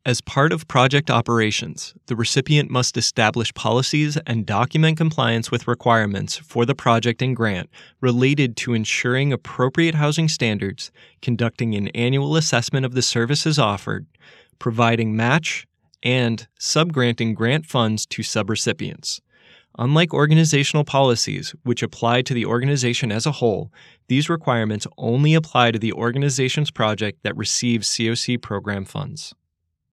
As part of project operations, the recipient must establish policies and document compliance with requirements for the project and grant related to ensuring appropriate housing standards, conducting an annual assessment of the services offered, providing match, and subgranting grant funds to subrecipients. Unlike organizational policies, which apply to the organization as a whole, these requirements only apply to the organization's project that receives COC program funds.